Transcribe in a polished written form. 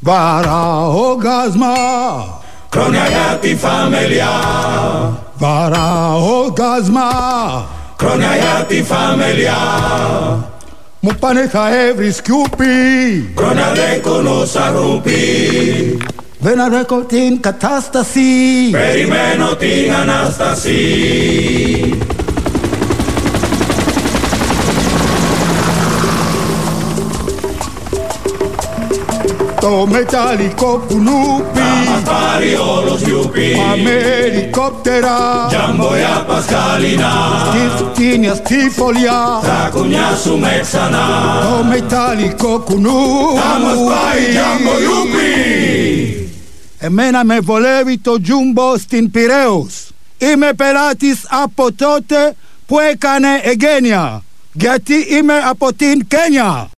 Βαραόγκασμα, χρόνια για τη φαμελιά. Βαραόγκασμα, χρόνια για τη φαμελιά. Μου πάνε θα έβρι σκιούπι, χρόνια δεν κουνούσα ρούπι. δεν αντέχω την κατάσταση, περιμένω την Ανάσταση. το μεταλλικό κουνούπι θα μας πάρει όλος γιούπι. Πάμε ελικόπτερα, Τζαμποιά Πασχαλινά, στη φτύνια στη φωλιά, θα κουνιάσουμε ξανά. το μεταλλικό κουνούπι Θα μας πάει τζαμποϊούπι. Εμένα με βολεύει το τζούμπο στην Πειραίους. Είμαι πελάτης από τότε που έκανε εγγένεια, γιατί είμαι από την Κένια.